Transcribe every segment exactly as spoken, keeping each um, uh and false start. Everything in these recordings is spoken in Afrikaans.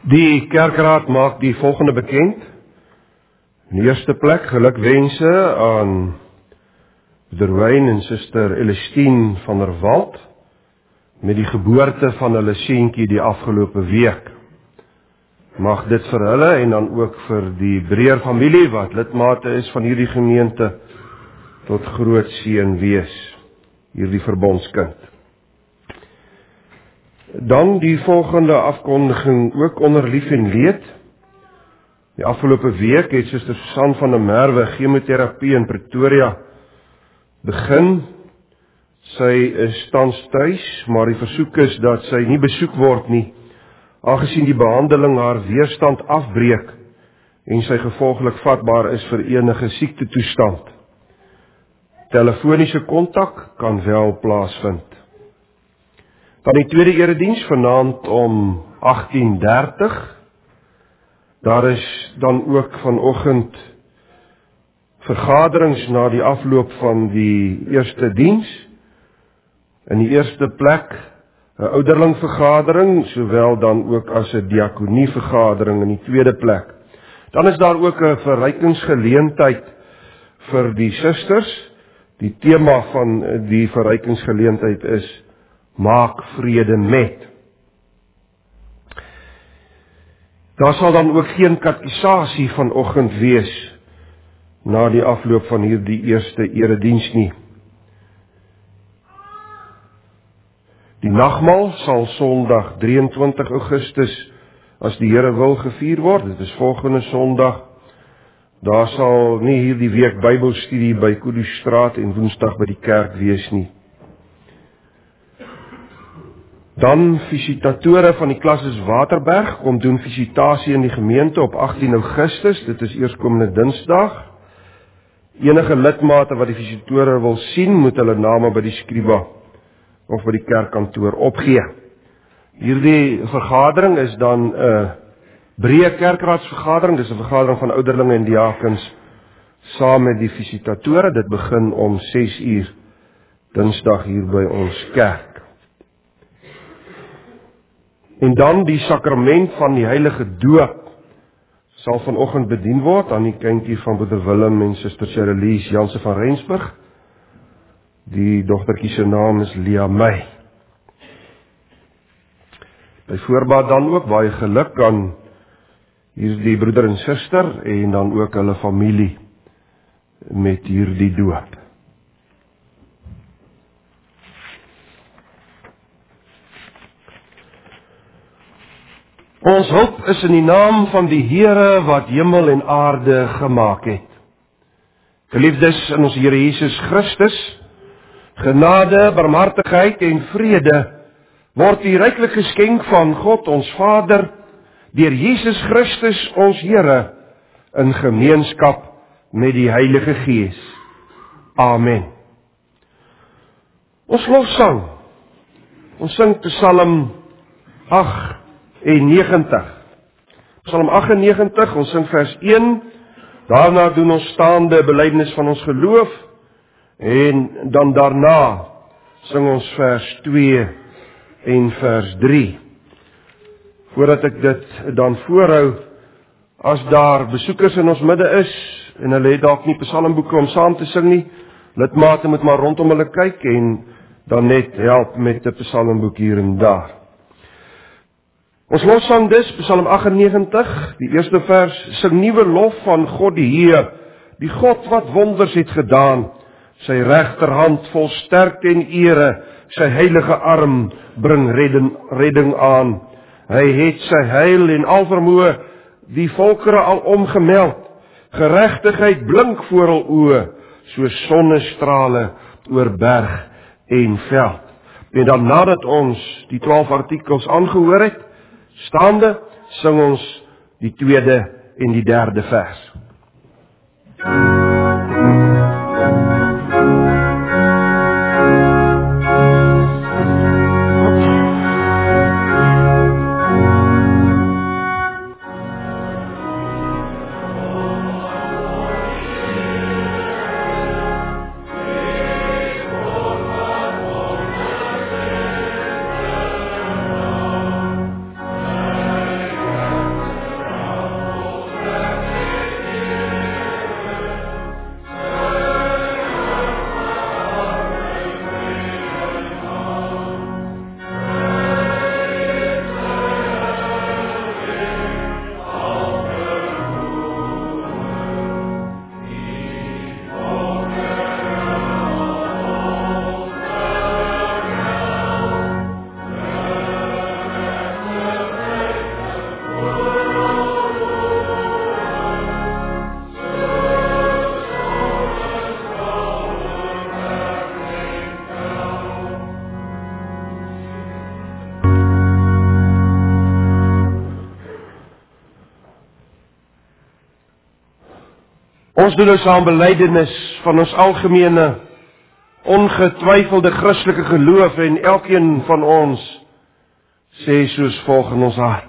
Die kerkraad maak die volgende bekend. In die eerste plek gelukwense aan broeder Wyn en suster Elistine van der Walt met die geboorte van hulle seentjie die afgelope week. Mag dit vir hulle en dan ook vir die breër familie wat lidmate is van hierdie gemeente tot groot seën wees, hierdie verbondskind. Dan die volgende afkondiging ook onder lief en leed. Die afgelope week het suster Susan van der Merwe chemoterapie in Pretoria begin. Sy is tans tuis, maar die versoek is dat sy nie besoek word nie, aangesien die behandeling haar weerstand afbreek en sy gevolglik vatbaar is vir enige siektetoestand. Telefoniese kontak kan wel plaasvind. Dan die tweede erediens vanaand om agttien dertig. Daar is dan ook vanoggend vergaderings na die afloop van die eerste diens. In die eerste plek 'n ouderlingvergadering, sowel dan ook as 'n diakonievergadering in die tweede plek. Dan is daar ook 'n verrykingsgeleentheid vir die susters. Die tema van die verrykingsgeleentheid is maak vrede met. Daar sal dan ook geen katekisasie vanoggend wees na die afloop van hierdie eerste erediens nie. Die nagmaal sal Sondag drie en twintig Augustus as die Here wil gevier word. Dit is volgende Sondag. Daar sal nie hierdie week Bybelstudie by Kudustraat en Woensdag by die kerk wees nie. Dan visitatore van die Klasses Waterberg kom doen visitasie in die gemeente op agttien Augustus, dit is eerskomende Dinsdag. Enige lidmate wat die visitore wil sien, moet hulle name by die skriba of by die kerkkantoor opgee. Hierdie vergadering is dan 'n uh, breë kerkraadsvergadering, dis 'n vergadering van ouderlinge en diakens saam met die visitatore. Dit begin om ses uur Dinsdag hier by ons kerk. En dan die sakrament van die heilige doop sal vanoggend bedien word aan die kindjie van broeder Willem en suster Cherylies Janse van Rensburg. Die dogtertjie se naam is Lia May. By voorbaat dan ook baie geluk aan hierdie broeder en suster en dan ook hulle familie met hierdie doop. Ons hulp is in die naam van die Here wat hemel en aarde gemaak het. Geliefdes in ons Here Jesus Christus, genade, barmhartigheid en vrede word die ryklike geskenk van God ons Vader deur Jesus Christus ons Here in gemeenskap met die Heilige Gees. Amen. Ons lofsang. Ons sing Psalm agt en negentig. Psalm agt en negentig, ons sing vers een, daarna doen ons staande belydenis van ons geloof, en dan daarna sing ons vers twee en vers drie. Voordat ek dit dan voorhou, as daar besoekers in ons midde is, en hulle het dalk nie psalmboeke om saam te sing nie, lidmate moet maar rondom hulle kyk, en dan net help met die psalmboek hier en daar. Ons lossang dus, Psalm agt en negentig, die eerste vers, sing nuwe lof van God die Heer, die God wat wonders het gedaan, sy regterhand vol sterkte en ere, sy heilige arm bring redding, redding aan. Hy het sy heil en alvermoë die volkere al omgemeld, geregtigheid blink voor hul oë, so sonnestrale oor berg en veld. En dan nadat ons die twaalf artikels aangehoor het, staande, sing ons die tweede en die derde vers. Ons doen nou saam belydenis van ons algemene, ongetwyfelde Christelike geloof en elkeen van ons sê soos volg in ons hart.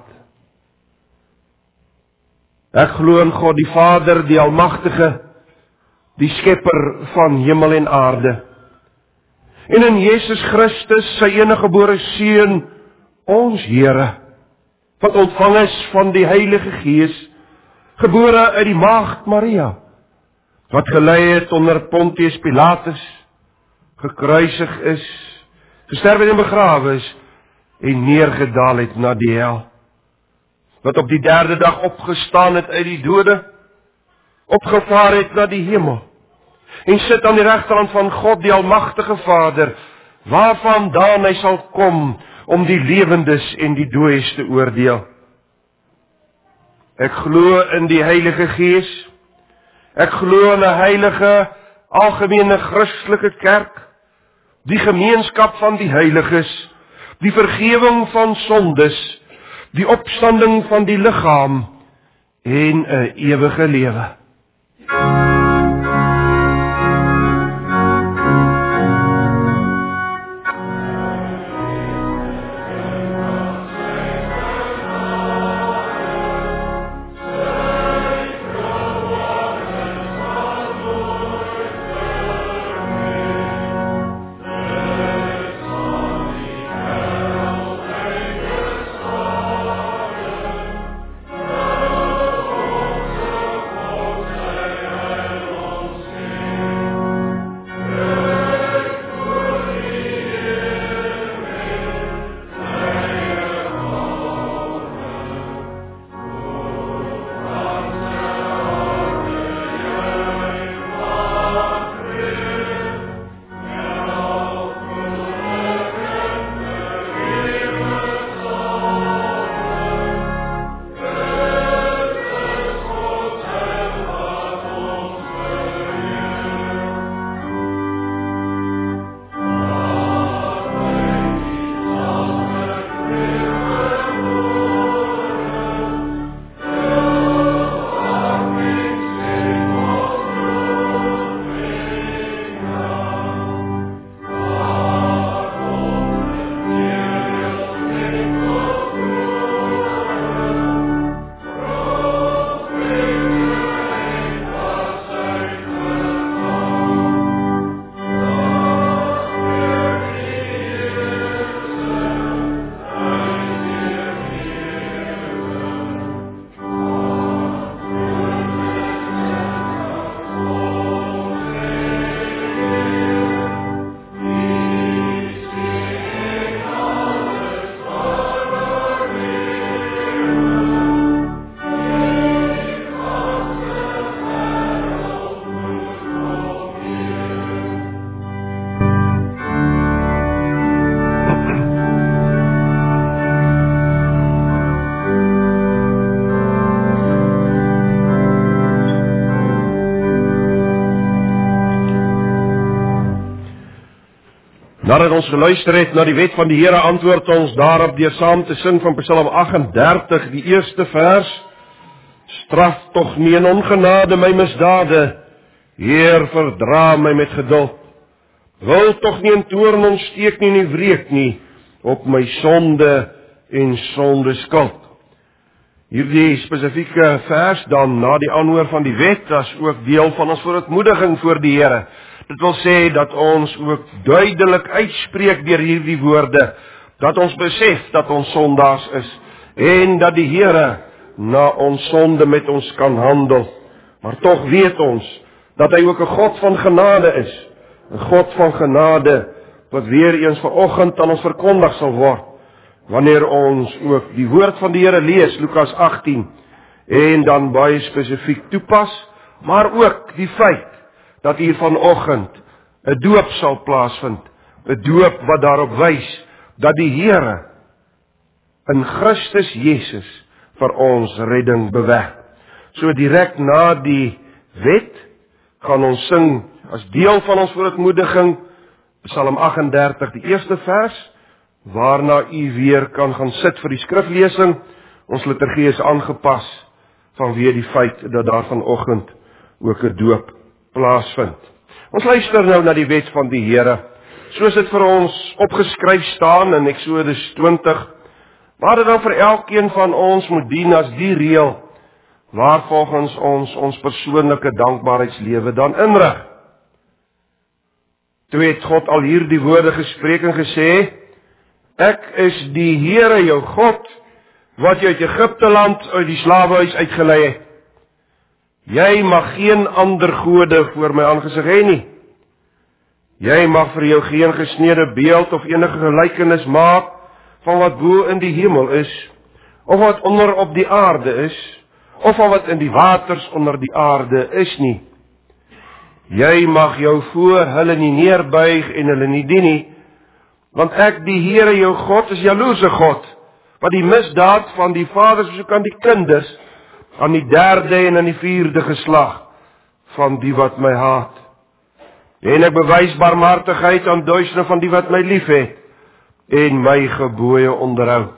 Ek glo in God die Vader, die Almagtige, die Skepper van hemel en aarde. En in Jesus Christus, sy eniggebore Seun, ons Here, wat ontvang is van die Heilige Gees, gebore uit die Maagd Maria, wat gelei het onder Pontius Pilatus, gekruisig is, gesterf en begrawe is, en neergedaal het na die hel, wat op die derde dag opgestaan het uit die dode, opgevaar het na die hemel, en sit aan die regterhand van God, die Almagtige Vader, waarvandaan hy sal kom, om die lewendes en die dooies te oordeel. Ek glo in die Heilige Gees, ek glo in 'n heilige, algemene Christelike kerk, die gemeenskap van die heiliges, die vergewing van sondes, die opstanding van die liggaam en 'n ewige lewe. Nadat ons geluister het na die wet van die Here, antwoord ons daarop deur saam te sing van Psalm agt en dertig, die eerste vers. Straf tog nie in ongenade my misdade, Heer, verdra my met geduld. Wil tog nie in toorn ontsteek nie, nie wreek nie, op my sonde en sonde skuld. Hierdie spesifieke vers dan na die aanhoor van die wet, as ook deel van ons verootmoediging voor die Here. Dit wil sê dat ons ook duidelik uitspreek deur hierdie woorde, dat ons besef dat ons sondaars is, en dat die Here na ons sonde met ons kan handel. Maar tog weet ons, dat hy ook 'n God van genade is, 'n God van genade, wat weer eens vanoggend aan ons verkondig sal word, wanneer ons ook die woord van die Here lees, Lukas agttien, en dan baie spesifiek toepas, maar ook die feit, dat hier vanoggend 'n doop sal plaasvind, 'n doop wat daarop wys, dat die Here in Christus Jesus vir ons redding bewerk. So direk na die wet, gaan ons sing, as deel van ons verootmoediging, Psalm agt en dertig, die eerste vers, waarna u weer kan gaan sit vir die skriflesing. Ons liturgie is aangepas, vanweë die feit, dat daar vanoggend ook 'n doop plaasvind. Ons luister nou na die wet van die Here, soos dit vir ons opgeskryf staan in Eksodus twintig, maar dit dan vir elkeen van ons moet dien as die reël, waar volgens ons ons persoonlike dankbaarheidslewe dan inrig. Toe het God al hierdie woorde gespreek en gesê, ek is die Here jou God, wat jy uit Egipte land uit die slawehuis uitgelei het. Jy mag geen ander gode voor my aangesig hê nie. Jy mag vir jou geen gesneede beeld of enige gelykenis maak van wat bo in die hemel is, of wat onder op die aarde is, of van wat in die waters onder die aarde is nie. Jy mag jou voor hulle nie neerbuig en hulle nie dien nie, want ek die Here jou God is jaloerse God, wat die misdaad van die vaders besoek aan die kinders, aan die derde en aan die vierde geslag van die wat my haat. En ek bewys barmhartigheid aan duisende van die wat my lief het en my gebooie onderhou.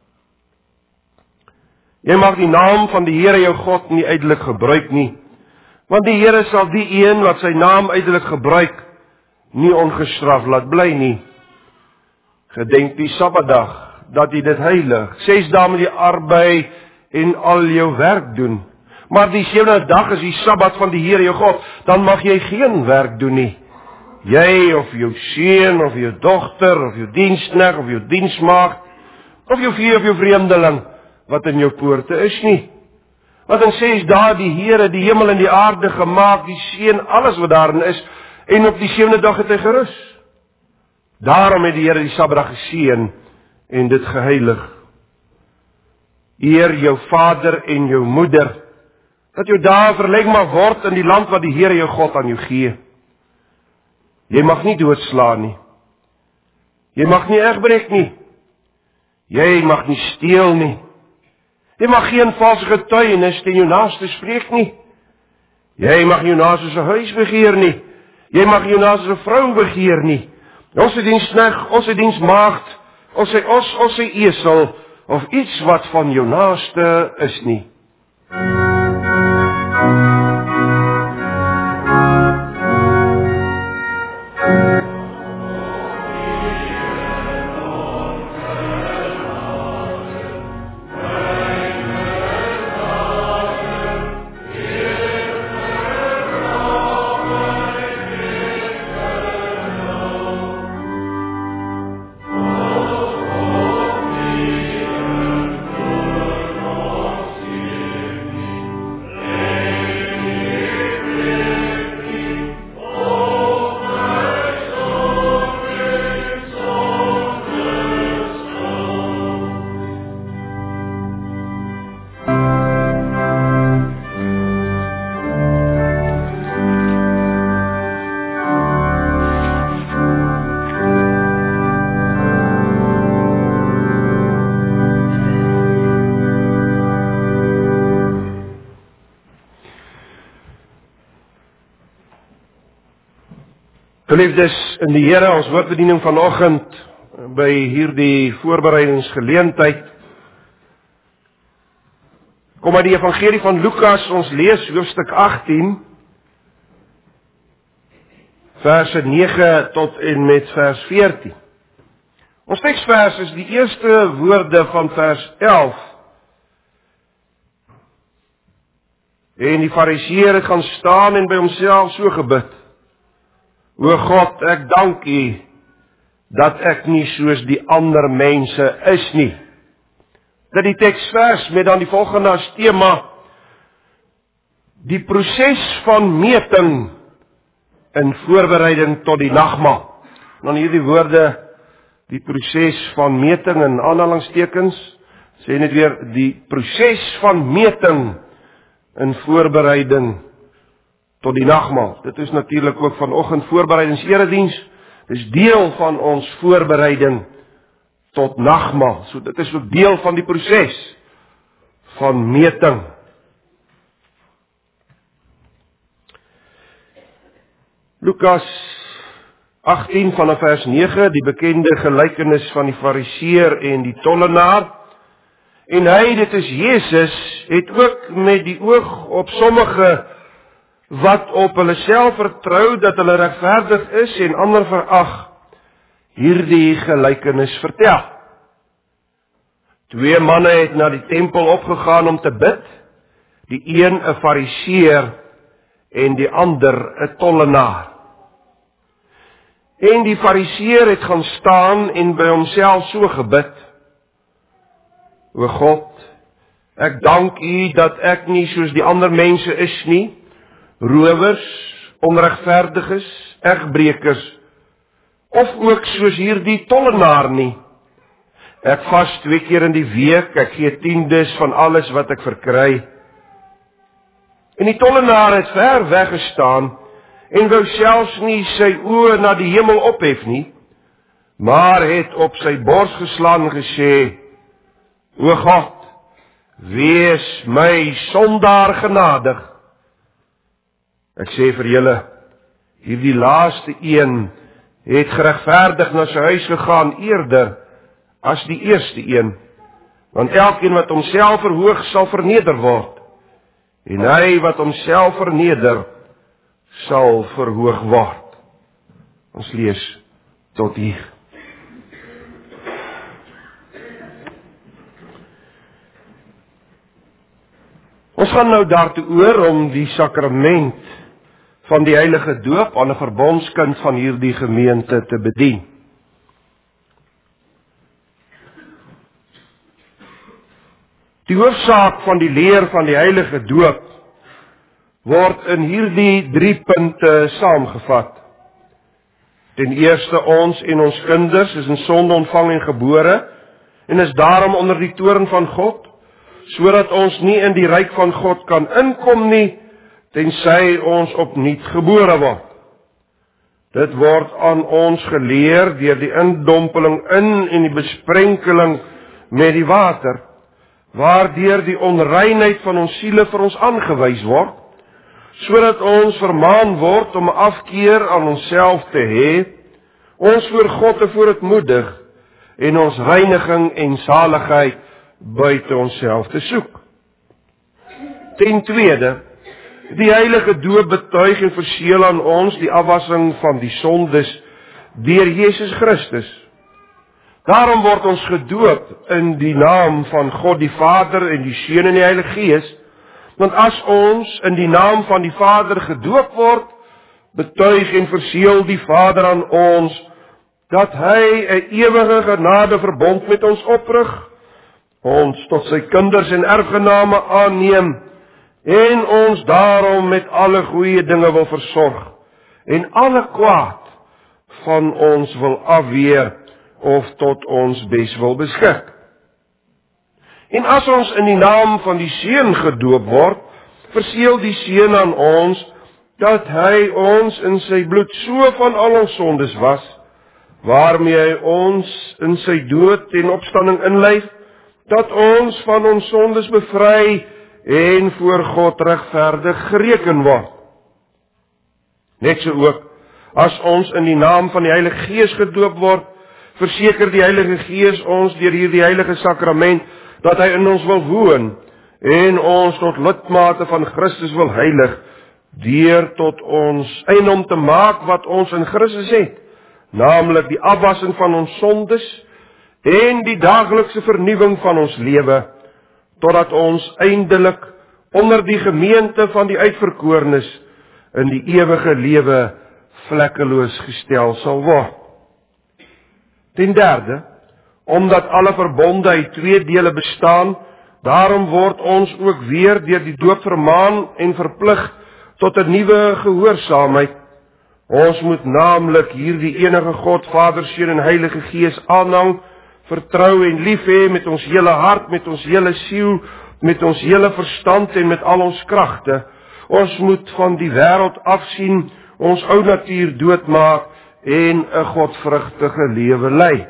Jy mag die naam van die Here jou God nie uitelik gebruik nie, want die Here sal die een wat sy naam uitelik gebruik nie ongestraf laat bly nie. Gedenk die Sabbatdag, dat jy dit heilig, ses dae moet jy arbei en al jou werk doen. Maar die sewende dag is die Sabbat van die Here jou God, dan mag jy geen werk doen nie. Jy of jou seun of jou dogter of jou diensknegt of jou diensmaagd of jou vee of jou vreemdeling wat in jou poorte is nie. Want in ses dae die Here die hemel en die aarde gemaak, die see en alles wat daarin is, en op die sewende dag het hy gerus. Daarom het die Here die Sabbatdag geseën en dit geheilig. Eer jou vader en jou moeder, dat jou dae verleng mag word in die land wat die Here jou God aan jou gee. Jy mag nie doodslaan nie. Jy mag nie egbreek nie. Jy mag nie steel nie. Jy mag geen valse getuienis teen jou naaste spreek nie. Jy mag jou naaste se huis begeer nie. Jy mag jou naaste se vrou begeer nie. Ons se diensknegt, ons se diensmaagd, ons se os, ons se esel, of iets wat van jou naaste is nie. Geliefdes in die Here, ons woordbediening vanoggend by hierdie voorbereidingsgeleentheid kom uit die evangelie van Lukas. Ons lees hoofstuk agttien verse nege tot en met vers veertien. Ons teksvers is die eerste woorde van vers elf. En die fariseer het gaan staan en by homself so gebid: O God, ek dank U dat ek nie soos die ander mense is nie. Dat die teksvers met dan die volgende as tema: die proses van meting in voorbereiding tot die nagmaal. Dan hierdie woorde, die proses van meting in aanhalingstekens, sê net weer die proses van meting in voorbereiding tot die nagmaal. Dit is natuurlik ook vanoggend voorbereidingserediens. Dit is deel van ons voorbereiding tot nagmaal. So dit is ook deel van die proses van meting. Lukas agttien vanaf vers nege, die bekende gelykenis van die fariseer en die tollenaar. En hy, dit is Jesus, het ook met die oog op sommige wat op hulle self vertrou dat hulle regverdig is en ander verag, hierdie gelykenis vertel. Twee manne het na die tempel opgegaan om te bid, die een 'n fariseer en die ander 'n tollenaar. En die fariseer het gaan staan en by homself so gebid: O God, ek dank U dat ek nie soos die ander mense is nie, rowers, onregverdiges, egbrekers, of ook soos hierdie tollenaar nie. Ek vas twee keer in die week, ek gee tiendes van alles wat ek verkry. En die tollenaar het ver weggestaan en wou selfs nie sy oë na die hemel ophef nie, maar het op sy bors geslaan en gesê: O God, wees my sondaar genadig. Ek sê vir julle, hierdie laaste een het geregverdig na sy huis gegaan eerder as die eerste een, want elkeen wat homself verhoog sal verneder word, en hy wat homself verneder sal verhoog word. Ons lees tot hier. Ons gaan nou daartoe oor om die sakrament van die heilige doop aan 'n verbondskind van hierdie gemeente te bedien. Die hoofsaak van die leer van die heilige doop word in hierdie drie punte saamgevat. Ten eerste, ons en ons kinders is in sonde ontvang en gebore en is daarom onder die toorn van God, sodat ons nie in die ryk van God kan inkom nie, tensy ons opnuut gebore word. Dit word aan ons geleer deur die indompeling in en die besprenkeling met die water, waardeur die onreinheid van ons siele vir ons aangewys word, sodat ons vermaan word om 'n afkeer aan onsself te hê, ons voor God te verootmoedig en ons reiniging en saligheid buite onsself te soek. Ten tweede, die heilige doop betuig en verseël aan ons die afwassing van die sondes deur Jesus Christus. Daarom word ons gedoop in die naam van God die Vader en die Seun en die Heilige Gees, want as ons in die naam van die Vader gedoop word, betuig en verseël die Vader aan ons dat hy 'n ewige genade verbond met ons oprig, ons tot sy kinders en erfgename aanneem, en ons daarom met alle goeie dinge wil versorg, en alle kwaad van ons wil afweer, of tot ons bes wil beskik. En as ons in die naam van die Seun gedoop word, verseël die Seun aan ons, dat hy ons in sy bloed so van al ons sondes was, waarmee hy ons in sy dood en opstanding inlyf, dat ons van ons sondes bevry en voor God regverdig gereken word. Net so ook, as ons in die naam van die Heilige Gees gedoop word, verseker die Heilige Gees ons deur hierdie heilige sakrament, dat hy in ons wil woon, en ons tot lidmate van Christus wil heilig, deur tot ons eiendom te maak wat ons in Christus het, naamlik die afwassing van ons sondes, en die daaglikse vernuwing van ons lewe, totdat ons eindelik onder die gemeente van die uitverkorenes in die ewige lewe vlekkeloos gestel sal word. Ten derde, omdat alle verbonde uit twee dele bestaan, daarom word ons ook weer deur die doop vermaan en verplig tot 'n nuwe gehoorsaamheid. Ons moet naamlik hierdie enige God, Vader, Seun en Heilige Gees aanhang, vertrou en lief hê met ons hele hart, met ons hele siel, met ons hele verstand en met al ons kragte. Ons moet van die wêreld afsien, ons ou natuur doodmaak en 'n godvrugtige lewe lei.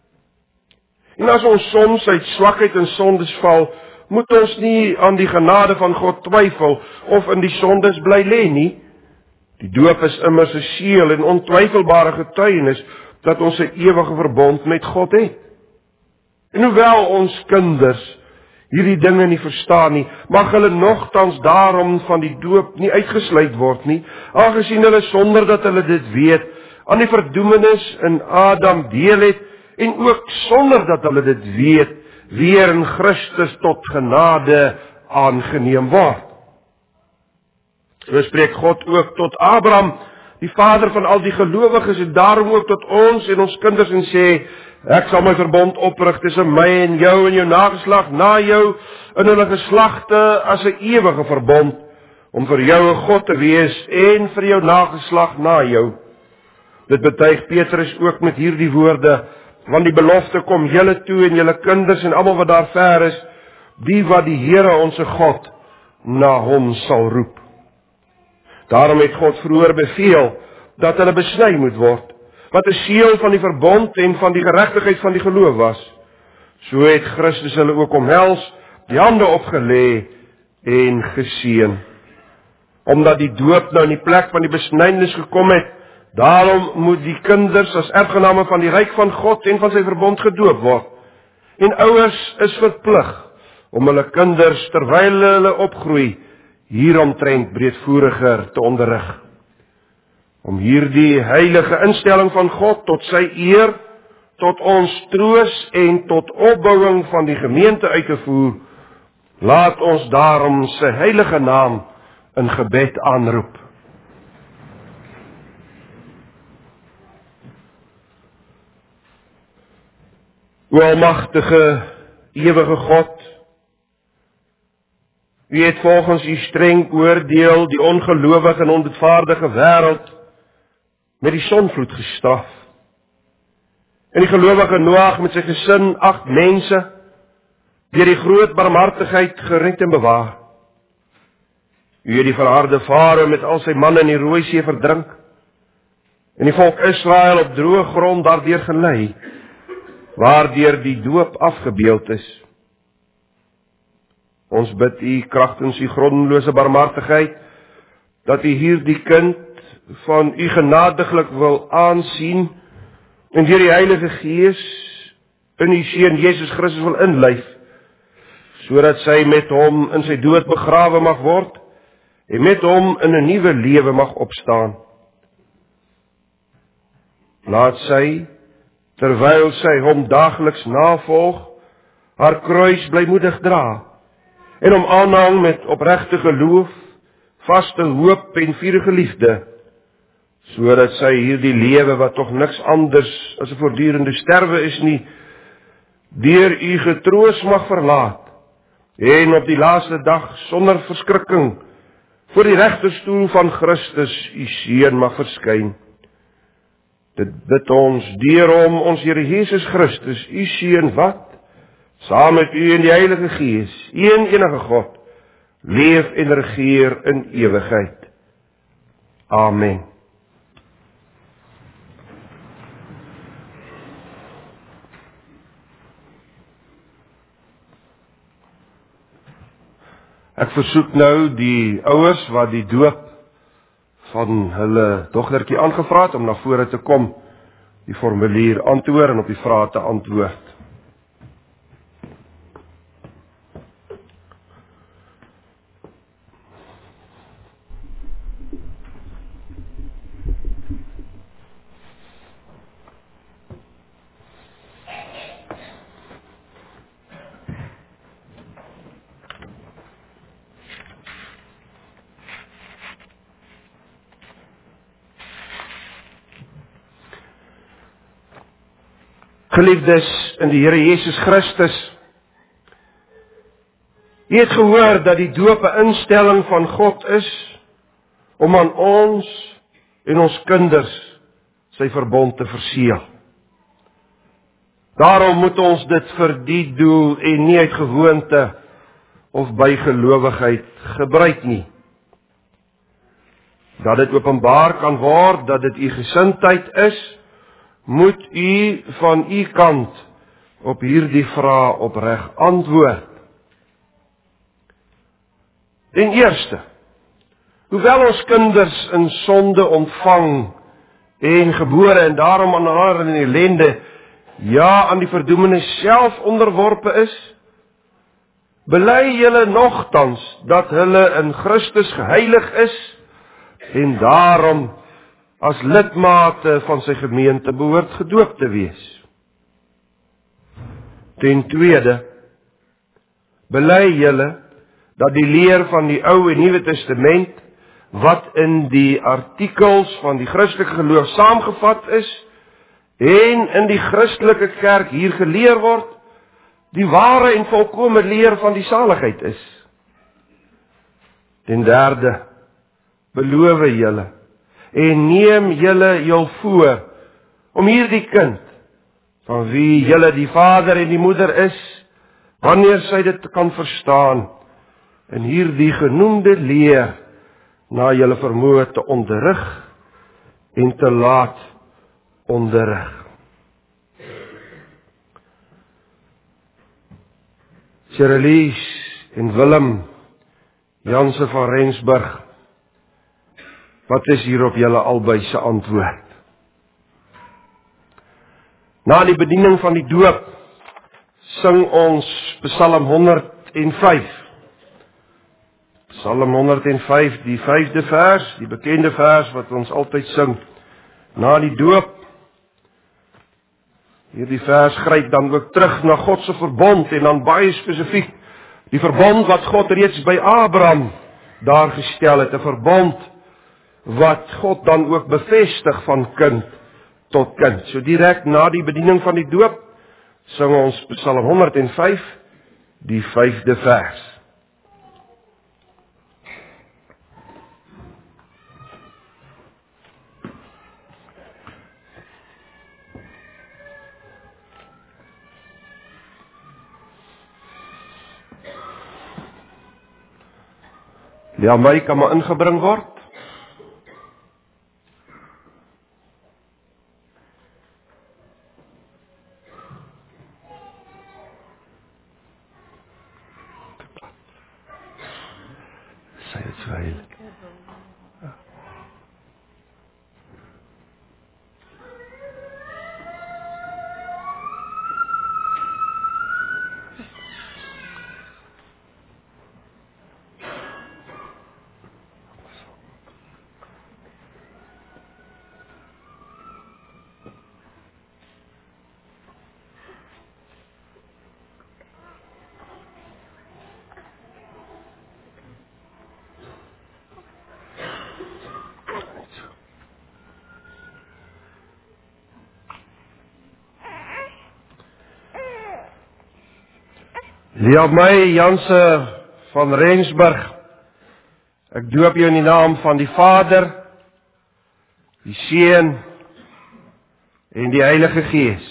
En as ons soms uit swakheid en sondes val, moet ons nie aan die genade van God twyfel of in die sondes bly lê nie. Die doop is immers 'n seël en ontwyfelbare getuienis dat ons 'n ewige verbond met God het. En hoewel ons kinders hierdie dinge nie verstaan nie, mag hulle nogtans daarom van die doop nie uitgesluit word nie, aangesien hulle sonder dat hulle dit weet, aan die verdoemenis in Adam deel het, en ook sonder dat hulle dit weet, weer in Christus tot genade aangeneem word. So spreek God ook tot Abraham, die vader van al die gelowiges, en daarom ook tot ons en ons kinders, en sê, ek sal my verbond oprig tussen my en jou en jou nageslag na jou, in hulle geslagte as 'n ewige verbond, om vir jou 'n God te wees, en vir jou nageslag na jou. Dit betuig Petrus ook met hierdie woorde, want die belofte kom julle toe en julle kinders en almal wat daar ver is, die wat die Here onse God na hom sal roep. Daarom het God vroeër beveel dat hulle besny moet word, wat 'n seël van die verbond en van die geregtigheid van die geloof was. So het Christus hulle ook omhels, die hande opgelê en geseën. Omdat die doop nou in die plek van die besnydenis gekom het, daarom moet die kinders as erfgename van die ryk van God en van sy verbond gedoop word. En ouers is verplig om hulle kinders terwyl hulle opgroei hieromtrent breedvoeriger te onderrig. Om hierdie heilige instelling van God tot sy eer, tot ons troos en tot opbouing van die gemeente uit te voer, laat ons daarom sy heilige naam in gebed aanroep. O almagtige, ewige God, U het volgens U streng oordeel die ongelowige en onbetvaardige wêreld met die sonvloed gestraf. En die gelowige Noag met sy gesin, agt mense, deur die groot barmhartigheid gered en bewaar. U het die verharde Farao met al sy manne in die Rooi See verdrink, en die volk Israel op droë grond daardeur gelei, waardeur die doop afgebeeld is. Ons bid U kragtens U grondelose barmhartigheid, dat U hierdie kind van U genadiglik wil aansien, en deur die Heilige Gees in U Seun Jesus Christus wil inlyf, sodat sy met hom in sy dood begrawe mag word, en met hom in 'n nuwe lewe mag opstaan. Laat sy, terwyl sy hom daagliks navolg, haar kruis blymoedig dra, en hom aanhang met opregte geloof, vaste hoop en vurige liefde, sodat sy hierdie lewe wat tog niks anders as 'n voortdurende sterwe is nie, deur U getroos mag verlaat, en op die laaste dag sonder verskrikking voor die regterstoel van Christus, U Seun, mag verskyn. Dit bid ons deur hom, ons Here Jesus Christus, U Seun, wat saam met U en die Heilige Gees, een enige God, leef en regeer in ewigheid. Amen. Ek versoek nou die ouers wat die doop van hulle dogtertjie aangevra het om na vore te kom, die formulier aan te hoor en op die vrae te antwoord. Geliefdes in die Here Jesus Christus, U het gehoor dat die doop 'n instelling van God is om aan ons en ons kinders sy verbond te verseël. Daarom moet ons dit vir die doel en nie uit gewoonte of bygelowigheid gebruik nie. Dat dit openbaar kan word dat dit U gesindheid is, moet U van U kant op hierdie vraag opreg antwoord. Ten eerste, hoewel ons kinders in sonde ontvang en gebore en daarom aan haar in ellende, ja aan die verdoemenis self onderworpe is, bely julle nogtans dat hulle in Christus geheilig is en daarom as lidmate van sy gemeente behoort gedoop te wees. Ten tweede, bely julle dat die leer van die Ou en Nuwe Testament, wat in die artikels van die Christelike geloof saamgevat is, en in die Christelike kerk hier geleer word, die ware en volkome leer van die saligheid is. Ten derde, beloof julle, en neem julle jul voor, om hierdie kind, van wie julle die vader en die moeder is, wanneer sy dit kan verstaan, en hierdie genoemde leer, na julle vermoë te onderrig, en te laat onderrig. Sirelies en Willem Janse van Rensburg, wat is hier op julle albei se antwoord? Na die bediening van die doop, sing ons Psalm honderd en vyf. Psalm honderd en vyf, die vyfde vers, die bekende vers wat ons altyd sing, na die doop. Hierdie vers gryp dan ook terug na God se verbond en dan baie spesifiek die verbond wat God reeds by Abraham daar gestel het, 'n verbond wat God dan ook bevestig van kind tot kind. So direk na die bediening van die doop sing ons Psalm honderd en vyf, die vyfde vers. Ja, my kan maar ingebring word. Sê dit so heilig. Ja, my Janse van Rensburg, ek doop jou in die naam van die Vader, die Seun en die Heilige Gees.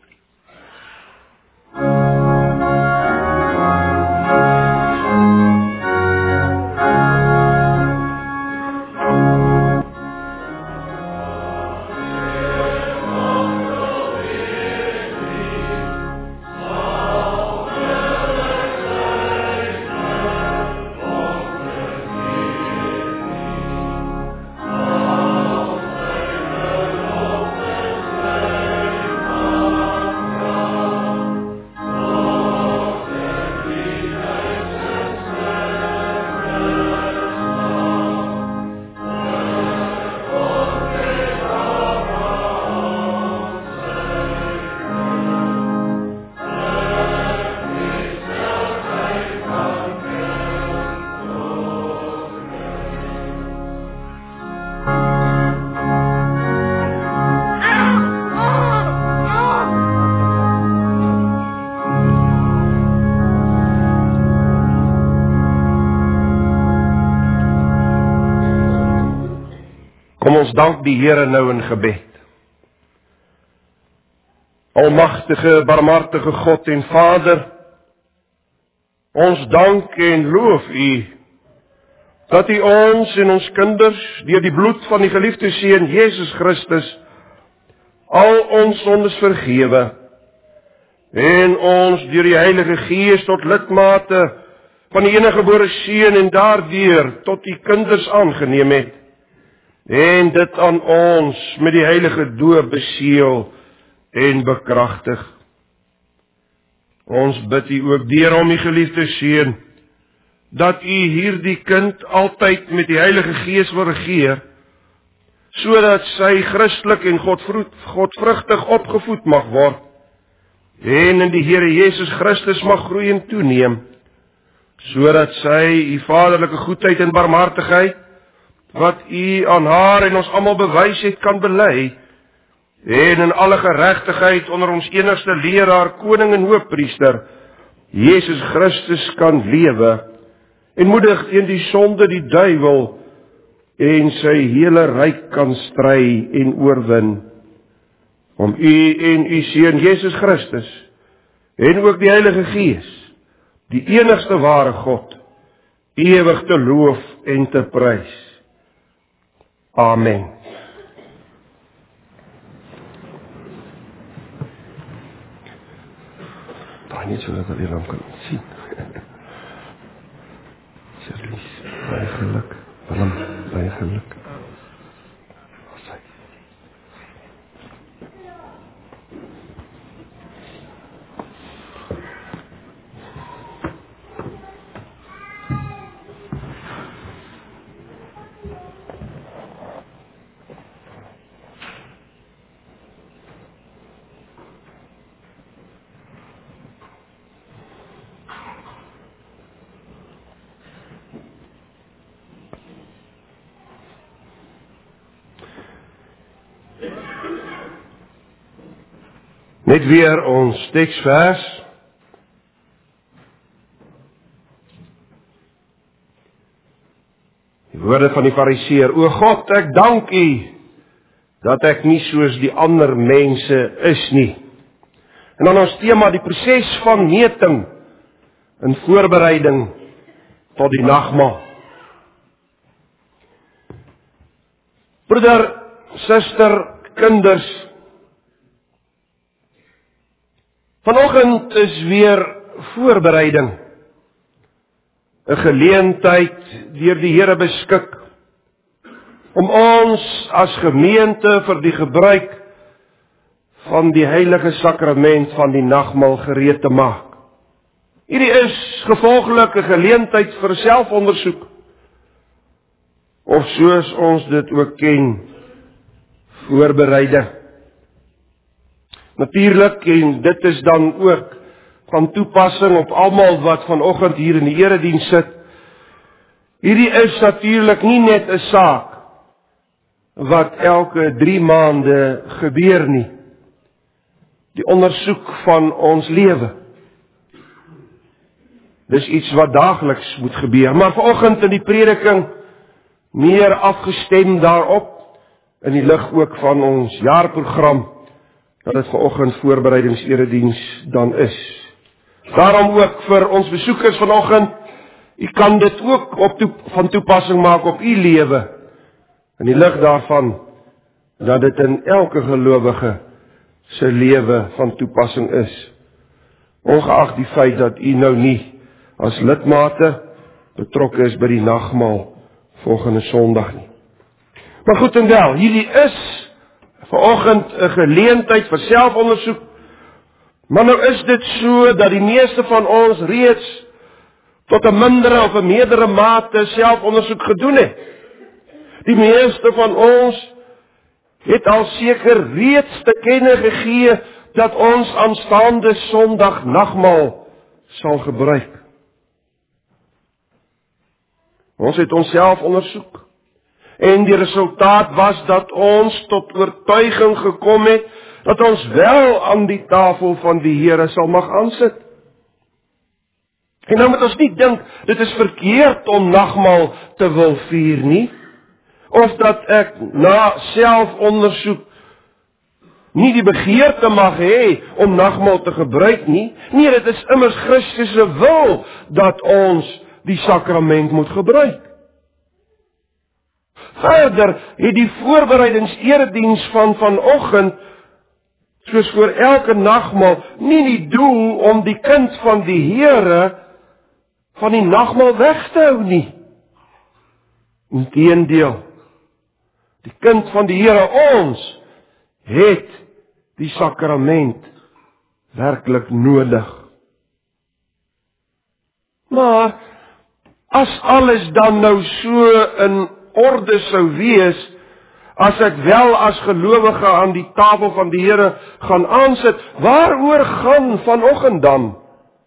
Kom ons dank die Here nou in gebed. Almagtige, barmhartige God en Vader, ons dank en loof U, dat U ons en ons kinders, deur die bloed van die geliefde Seun Jesus Christus, al ons sondes vergewe, en ons deur die Heilige Gees tot lidmate van die eniggebore Seun en daardeur tot U kinders aangeneem het, en dit aan ons met die heilige doop beseël en bekragtig. Ons bid U ook deur om U geliefde seun, dat U hierdie kind altyd met die Heilige Gees wil regeer, sodat sy Christelik en godvroed, godvrugtig opgevoed mag word, en in die Here Jesus Christus mag groei en toeneem, sodat sy U vaderlike goedheid en barmhartigheid, wat U aan haar en ons almal bewys het, kan bely, en in alle geregtigheid onder ons enigste leraar, koning en hoofpriester, Jesus Christus kan lewe, en moedig teen die sonde die duiwel, en sy hele ryk kan stry en oorwin, om U en U seun Jesus Christus, en ook die Heilige Gees, die enigste ware God, ewig te loof en te prys. Amen. Draai net so dat hulle hom kan sien. Charlies, baie geluk. Willem, baie geluk. Net weer ons teksvers. Die woorde van die Fariseer: O God, ek dank U dat ek nie soos die ander mense is nie. En dan ons tema, die proses van meting in voorbereiding tot die nagmaal. Broeder, suster, kinders, vanoggend is weer voorbereiding, 'n geleentheid deur die Here beskik, om ons as gemeente vir die gebruik van die heilige sakrament van die nagmaal gereed te maak. Hierdie is gevolglik 'n geleentheid vir selfondersoek, of soos ons dit ook ken, voorbereiding. Natuurlik, en dit is dan ook van toepassing op almal wat vanoggend hier in die erediens sit. Hierdie is natuurlik nie net 'n saak wat elke drie maande gebeur nie. Die ondersoek van ons lewe. Dis iets wat daagliks moet gebeur, maar vanoggend in die prediking meer afgestem daarop, in die lig ook van ons jaarprogram, dat dit vanoggend voorbereidingserediens dan is. Daarom ook vir ons besoekers vanoggend, u kan dit ook op toe, van toepassing maak op u lewe, in die lig daarvan, dat dit in elke gelowige se lewe van toepassing is, ongeag die feit dat u nou nie as lidmate betrokke is by die nagmaal volgende Sondag nie. Maar goed en wel, hierdie is vanoggend 'n geleentheid vir selfondersoek, maar nou is dit so dat die meeste van ons reeds tot 'n mindere of 'n meerdere mate selfondersoek gedoen het. Die meeste van ons het al seker reeds te kenne gegee dat ons aanstaande Sondag nagmaal sal gebruik. Ons het onsself ondersoek. En die resultaat was dat ons tot oortuiging gekom het, dat ons wel aan die tafel van die Here sal mag aansit. En nou moet ons nie dink, dit is verkeerd om nagmaal te wil vier nie, of dat ek na selfondersoek nie die begeerte mag hê om nagmaal te gebruik nie. Nee, dit is immers Christus se wil dat ons die sakrament moet gebruik. Verder het die voorbereidingserediens van vanoggend, soos voor elke nagmaal, nie die doel om die kind van die Here van die nagmaal weg te hou nie. Inteendeel, die kind van die Here, ons, het die sakrament werklik nodig. Maar as alles dan nou so in orde sou wees, as ek wel as gelowige aan die tafel van die Here gaan aansit, waaroor gaan vanoggend dan?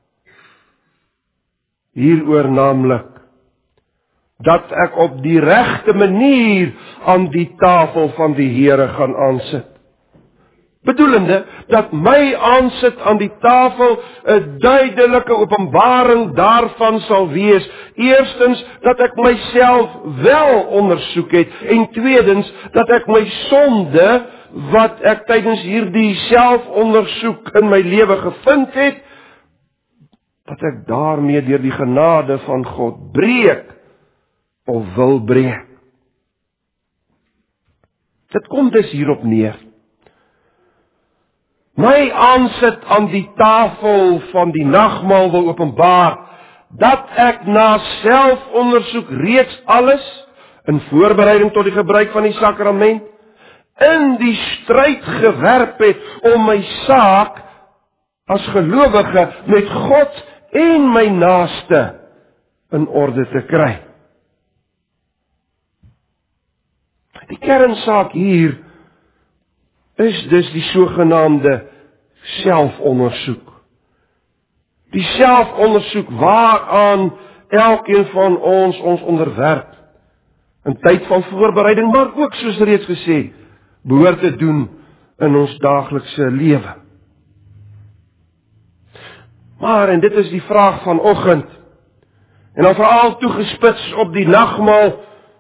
Hieroor naamlik, dat ek op die regte manier aan die tafel van die Here gaan aansit. Bedoelende, dat my aansit aan die tafel 'n duidelike openbaring daarvan sal wees. Eerstens, dat ek myself wel ondersoek het, en tweedens, dat ek my sonde, wat ek tydens hierdie selfondersoek in my lewe gevind het, dat ek daarmee deur die genade van God breek, of wil breek. Dit kom dus hierop neer. My aansit aan die tafel van die nagmaal wil openbaar, dat ek na selfondersoek reeds alles, in voorbereiding tot die gebruik van die sakrament, in die stryd gewerp het om my saak as gelowige met God en my naaste in orde te kry. Die kernsaak hier is dus die sogenaamde selfondersoek. Die selfondersoek waaraan elkeen van ons ons onderwerp, in tyd van voorbereiding, maar ook soos reeds gesê, behoort te doen in ons daaglikse lewe. Maar, en dit is die vraag vanoggend, en dan veral toegespits op die nagmaal,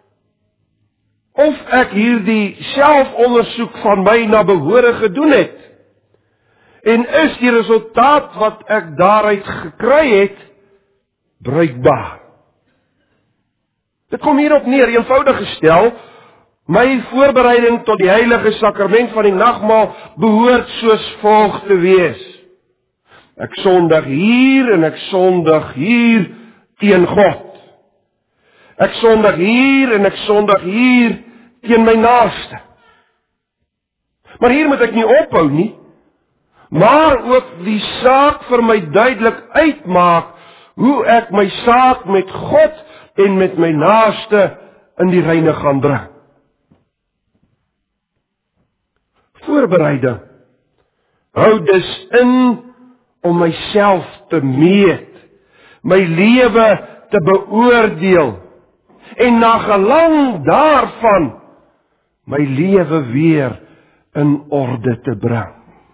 of ek hierdie selfondersoek van my na behore gedoen het, en is die resultaat wat ek daaruit gekry het, bruikbaar. Dit kom hierop neer, eenvoudig gestel, my voorbereiding tot die heilige sakrament van die nagmaal behoort soos volg te wees. Ek sondig hier en ek sondig hier teen God. Ek sondig hier en ek sondig hier teen my naaste. Maar hier moet ek nie ophou nie, maar ook die saak vir my duidelik uitmaak, hoe ek my saak met God en met my naaste in die reine gaan bring. Voorbereiding hou dus in om myself te meet, my lewe te beoordeel, en na gelang daarvan my lewe weer in orde te bring.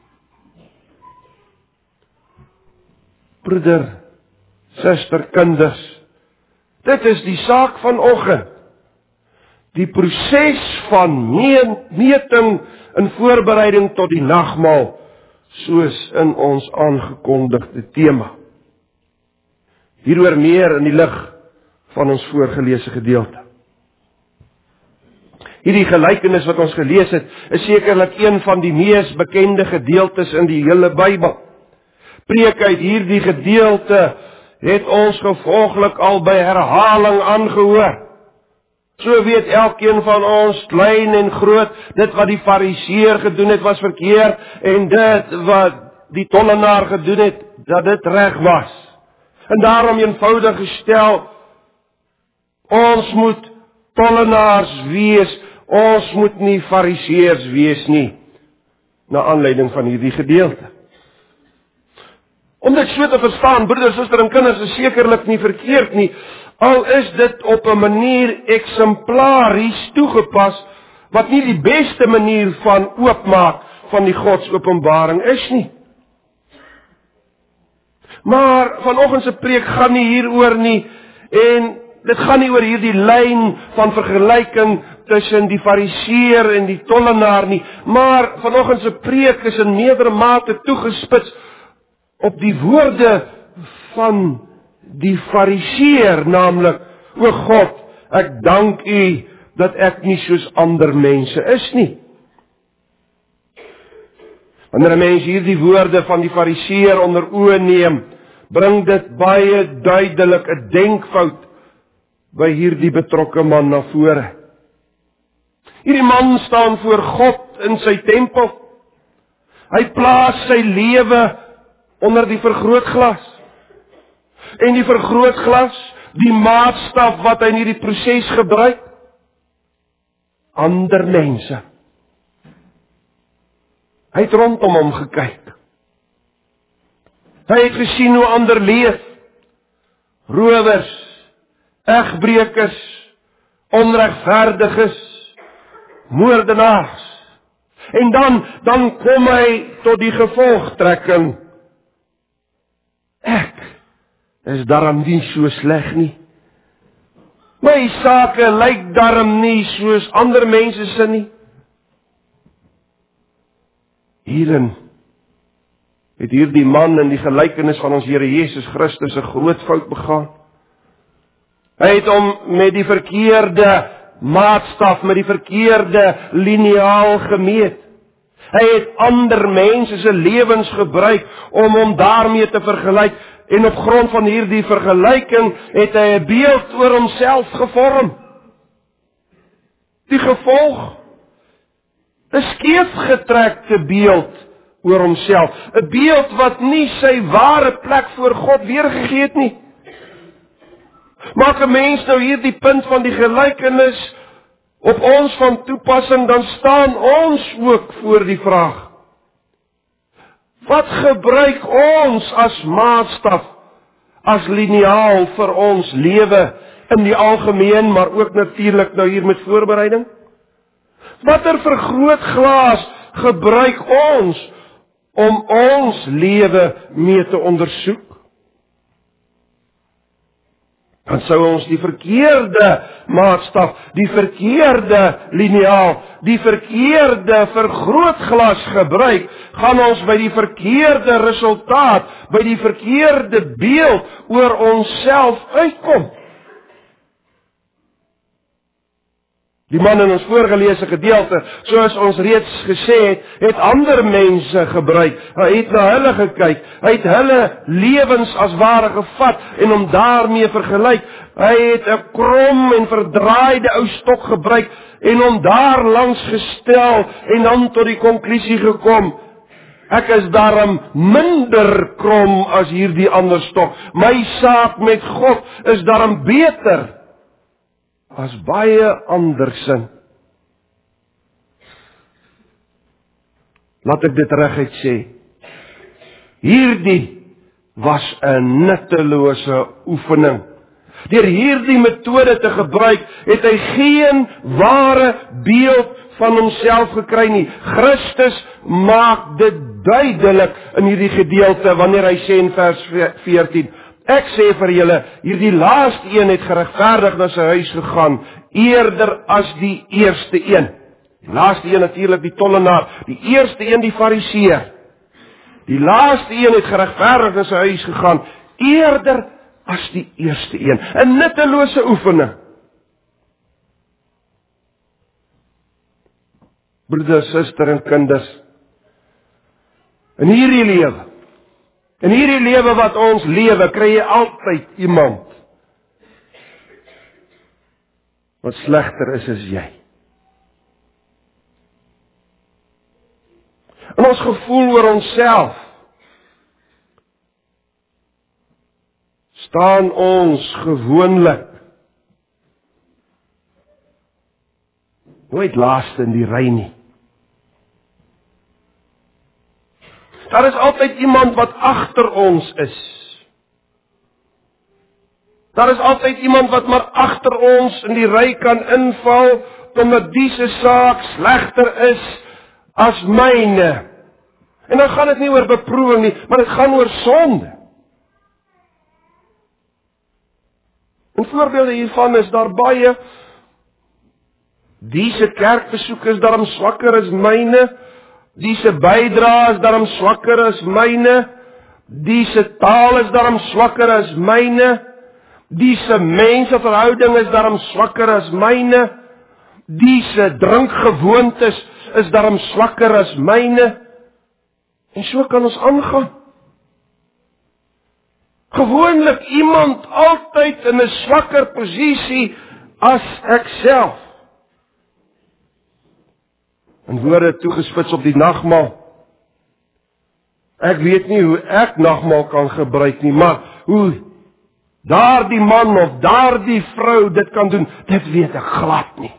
Broeder, suster, kinders, dit is die saak vanoggend. Die proses van meting in voorbereiding tot die nagmaal, soos in ons aangekondigde tema. Hieroor meer in die lig van ons voorgelese gedeelte. Hierdie gelykenis wat ons gelees het, is sekerlik een van die mees bekende gedeeltes in die hele Bybel. Preek uit hierdie gedeelte het ons gevolglik al by herhaling aangehoor. So weet elkeen van ons, klein en groot, dit wat die fariseer gedoen het was verkeerd, en dit wat die tollenaar gedoen het, dat dit reg was. En daarom eenvoudig gestel, ons moet tollenaars wees, ons moet nie fariseërs wees nie, na aanleiding van hierdie gedeelte. Om dit so te verstaan, broeders, susters en kinders, is sekerlik nie verkeerd nie, al is dit op 'n manier eksemplaries toegepas, wat nie die beste manier van oopmaak van die Godsopenbaring is nie. Maar vanoggend se preek gaan nie hieroor nie, en dit gaan nie oor hierdie lyn van vergelyking tussen die fariseer en die tollenaar nie, maar vanoggend se preek is in meerdere mate toegespits op die woorde van die fariseer, naamlik, o God, ek dank U dat ek nie soos ander mense is nie. Wanneer 'n mens hierdie woorde van die fariseer onder oë neem, bring dit baie duidelik 'n denkfout by hierdie betrokke man na vore. Hierdie man staan voor God in sy tempel. Hy plaas sy lewe onder die vergrootglas. En die vergrootglas, die maatstaf wat hy in hierdie proses gebruik, ander mense. Hy het rondom hom gekyk. Hy het gesien hoe ander leef. Rowers, egbreekers, onregverdiges, moordenaars. En dan, dan kom hy tot die gevolgtrekking. Ek is daarom nie so sleg nie. My sake lyk daarom nie soos ander mense se nie. Hierin het hierdie man in die gelykenis van ons Here Jesus Christus 'n groot fout begaan. Hy het hom met die verkeerde maatstaf, met die verkeerde liniaal gemeet. Hy het ander mense se lewens gebruik om hom daarmee te vergelyk, en op grond van hierdie vergelyking het hy 'n beeld oor homself gevorm. Die gevolg, 'n skeefgetrekte beeld oor homself, 'n beeld wat nie sy ware plek voor God weergegee het nie. Maak 'n mens nou hierdie punt van die gelykenis op ons van toepassing, dan staan ons ook voor die vraag: wat gebruik ons as maatstaf, as liniaal vir ons lewe in die algemeen, maar ook natuurlik nou hier met voorbereiding? Watter vergrootglas gebruik ons om ons lewe mee te ondersoek? Dan sou ons die verkeerde maatstaf, die verkeerde liniaal, die verkeerde vergrootglas gebruik, gaan ons by die verkeerde resultaat, by die verkeerde beeld oor onsself uitkom. Die man in ons voorgelese gedeelte, soos ons reeds gesê het, het ander mense gebruik. Hy het na hulle gekyk, hy het hulle lewens as ware gevat en hom daarmee vergelyk. Hy het 'n krom en verdraaide ou stok gebruik en hom daar langs gestel en dan tot die konklusie gekom: ek is daarom minder krom as hierdie ander stok. My saak met God is daarom beter as baie ander sin. Laat ek dit reguit sê. Hierdie was 'n nuttelose oefening. Deur hierdie metode te gebruik, het hy geen ware beeld van homself gekry nie. Christus maak dit duidelik in hierdie gedeelte wanneer hy sê in vers veertien: ek sê vir julle, hierdie laaste een het geregverdig na sy huis gegaan, eerder as die eerste een. Die laaste een natuurlik die tollenaar, die eerste een die fariseer. Die laaste een het geregverdig na sy huis gegaan, eerder as die eerste een. 'n nuttelose oefening. Broeders, susters en kinders, in hierdie lewe, in hierdie lewe wat ons lewe, kry jy altyd iemand wat slegter is as jy. En ons gevoel oor onsself, staan ons gewoonlik nooit laaste in die ry nie. Daar is altyd iemand wat agter ons is. Daar is altyd iemand wat maar agter ons in die ry kan inval, omdat die se saak slegter is as myne. En dan gaan dit nie oor beproewing nie, maar dit gaan oor sonde. En voorbeelde hiervan is daar baie. Die se kerkbesoek is daarom swakker as myne. Die se bydrae is daarom swakker as myne. Die se taal is daarom swakker as myne. Die se menseverhouding is daarom swakker as myne. Die se drinkgewoontes is daarom swakker as myne. En so kan ons aangaan. Gewoonlik iemand altyd in 'n swakker posisie as ek self. En woorde toegespits op die nagmaal. Ek weet nie hoe ek nagmaal kan gebruik nie, maar hoe daardie man of daardie vrou dit kan doen, dit weet ek glad nie.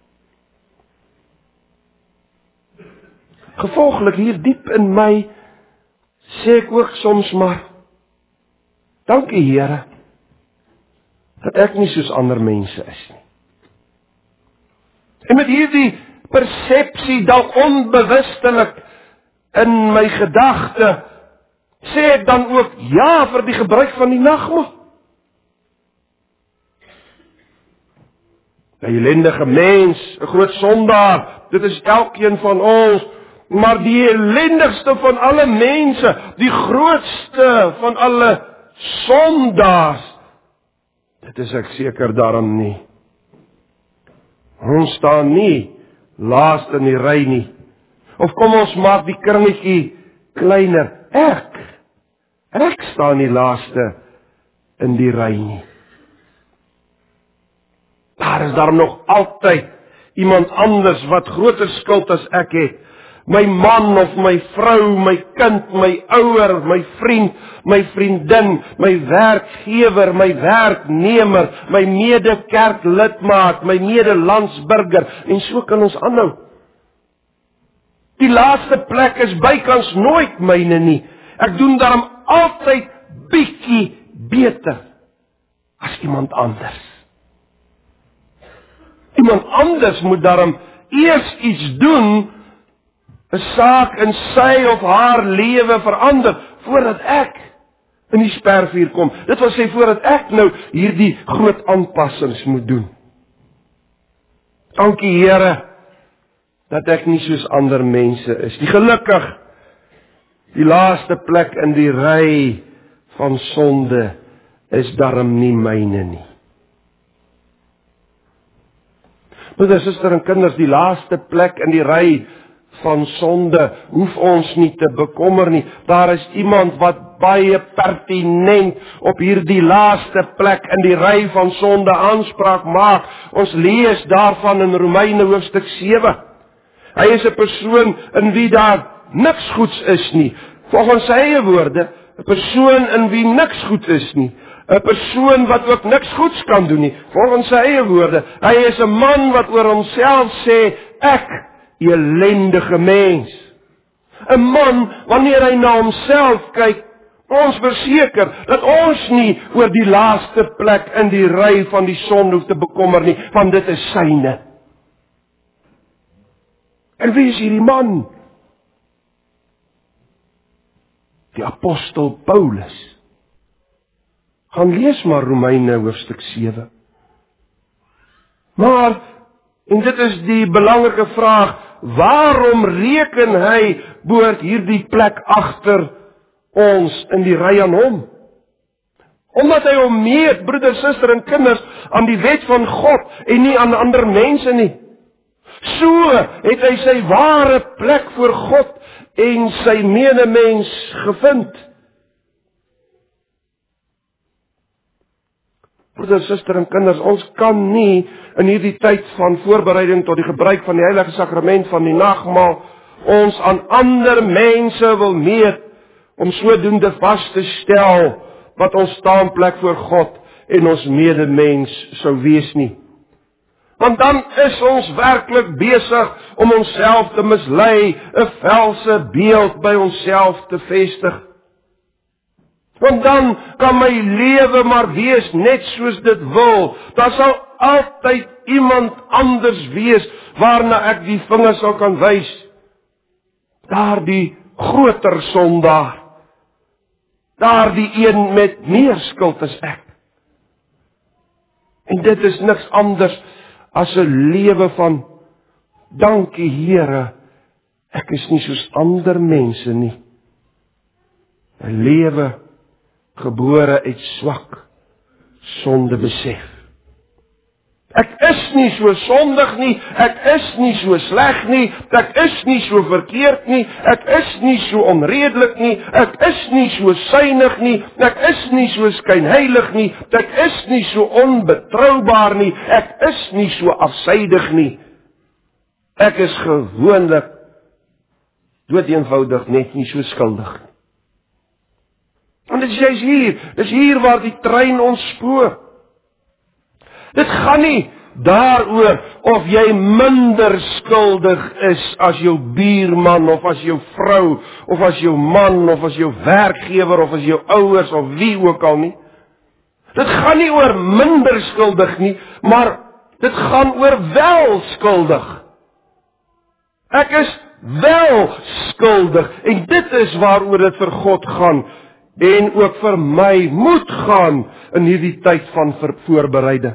Gevolglik hier diep in my, sê ek ook soms maar, dankie Here, dat ek nie soos ander mense is nie. En met hierdie persepsie dalk onbewustelik in my gedagte, sê ek dan ook ja vir die gebruik van die nagmaal. 'n ellendige mens, 'n groot sondaar, dit is elkeen van ons, maar die ellendigste van alle mense, die grootste van alle sondaars, dit is ek seker daarom nie. Ons staan nie laaste in die ry nie. Of kom ons maak die kringetjie kleiner. Ek, ek staan nie laaste in die ry nie. Daar is daarom nog altyd iemand anders wat groter skuld as ek het. My man of my vrou, my kind, my ouer, my vriend, my vriendin, my werkgewer, my werknemer, my mede-kerklidmaat, my mede-landsburger, en so kan ons aanhou. Die laaste plek is bykans nooit myne nie. Ek doen daarom altyd bietjie beter as iemand anders. Iemand anders moet daarom eers iets doen, 'n saak in sy of haar lewe verander, voordat ek in die spervuur kom. Dit wil sê, voordat ek nou hierdie groot aanpassings moet doen. Dankie Here, dat ek nie soos ander mense is. Die gelukkig, die laaste plek in die ry van sonde, is daarom nie myne nie. Broeder, suster en kinders, die laaste plek in die ry van sonde hoef ons nie te bekommer nie. Daar is iemand wat baie pertinent op hierdie laaste plek in die ry van sonde aanspraak maak. Ons lees daarvan in Romeine hoofstuk sewe. Hy is 'n persoon in wie daar niks goeds is nie. Volgens sy eie woorde, 'n persoon in wie niks goed is nie. 'n persoon wat ook niks goeds kan doen nie. Volgens sy eie woorde, hy is 'n man wat oor homself sê, ek, ellendige mens. 'n Man, wanneer hy na homself kyk, ons verseker dat ons nie oor die laaste plek in die ry van die sonde hoef te bekommer nie, want dit is syne. En wie is hierdie man? Die apostel Paulus. Gaan lees maar Romeine hoofstuk sewe. Maar, en dit is die belangrike vraag, waarom reken hy behoort hierdie plek agter ons in die ry aan hom? Omdat hy hom meet, broeder, suster en kinders, aan die wet van God en nie aan ander mense nie. So het hy sy ware plek voor God en sy medemens gevind. Broeder, suster en kinders, ons kan nie in hierdie tyd van voorbereiding tot die gebruik van die heilige sakrament van die nagmaal ons aan ander mense wil meet om sodoende vas te stel wat ons staanplek voor God en ons medemens sou wees nie. Want dan is ons werklik besig om onsself te mislei, 'n velse beeld by onsself te vestig. Want dan kan my lewe maar wees net soos dit wil. Daar sal altyd iemand anders wees waarna ek die vinger sal kan wys. Daar die groter sondaar. Daar die een met meer skuld as ek. En dit is niks anders as 'n lewe van dankie Here, ek is nie soos ander mense nie. 'n Lewe gebore uit swak sonde besef. Ek is nie so sondig nie, ek is nie so sleg nie, ek is nie so verkeerd nie, ek is nie so onredelik nie, ek is nie so suinig nie, ek is nie so skynheilig nie, ek is nie so onbetroubaar nie, ek is nie so afsydig nie. Ek is gewoonlik dood eenvoudig net nie so skuldig nie. Want dit is juist hier, dit is hier waar die trein ontspoor. Dit gaan nie daaroor of jy minder skuldig is as jou buurman, of as jou vrou, of as jou man, of as jou werkgewer, of as jou ouers, of wie ook al nie. Dit gaan nie oor minder skuldig nie, maar dit gaan oor wel skuldig. Ek is wel skuldig, en dit is waaroor dit vir God gaan, en ook vir my moet gaan in hierdie tyd van voorbereiding.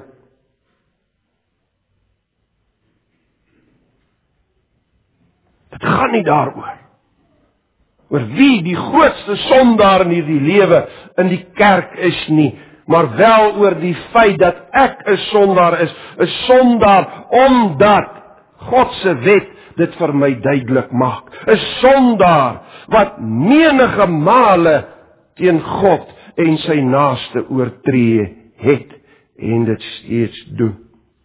Dit gaan nie daaroor, oor wie die grootste sondaar in hierdie lewe in die kerk is nie, maar wel oor die feit dat ek 'n sondaar is, 'n sondaar omdat God se wet dit vir my duidelik maak. 'n Sondaar wat menige male teen God en sy naaste oortree het en dit steeds doen.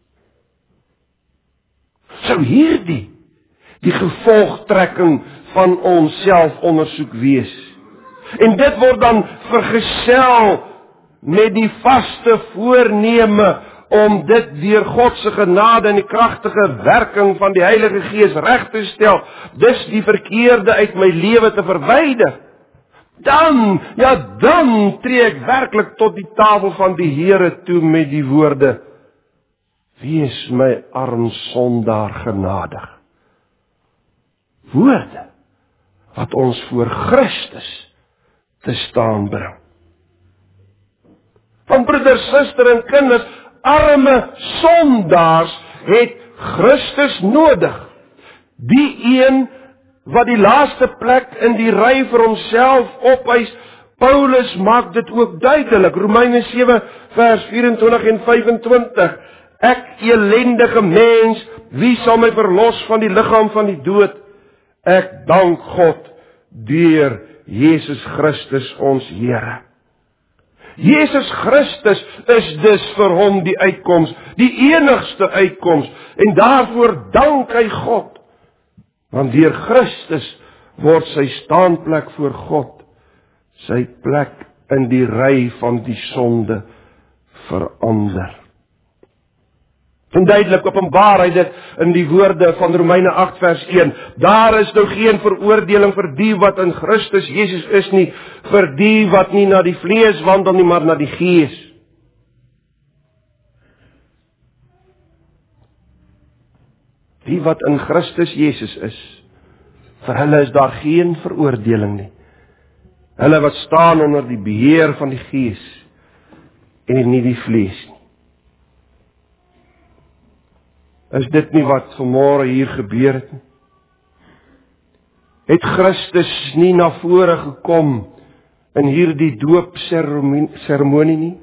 Sou hierdie die gevolgtrekking van ons selfondersoek wees. En dit word dan vergesel met die vaste voorneme om dit deur God se genade en die kragtige werking van die Heilige Gees reg te stel, dis die verkeerde uit my lewe te verwyder. Dan, ja dan tree ek werklik tot die tafel van die Here toe met die woorde: Wees my arm sondaar genadig. Woorde wat ons voor Christus te staan bring. Van broeders, susters en kinders, arme sondaars het Christus nodig. Die een wat die laaste plek in die ry vir homself opeis, Paulus maak dit ook duidelik. Romeine sewe vers vyf-en-twintig en vyf-en-twintig. Ek elendige mens, wie sal my verlos van die liggaam van die dood? Ek dank God deur Jesus Christus ons Here. Jesus Christus is dus vir hom die uitkoms, die enigste uitkoms, en daarvoor dank hy God. Want deur Christus word sy staanplek voor God, sy plek in die ry van die sonde verander. En duidelik openbaar hy dit in die woorde van Romeine agt vers een. Daar is nou geen veroordeling vir die wat in Christus Jesus is nie, vir die wat nie na die vlees wandel nie, maar na die Gees. Die wat in Christus Jesus is, vir hulle is daar geen veroordeling nie. Hulle wat staan onder die beheer van die Gees en nie die vlees nie. Is dit nie wat vanmôre hier gebeur het nie? Het Christus nie na vore gekom in hierdie doopseremonie nie?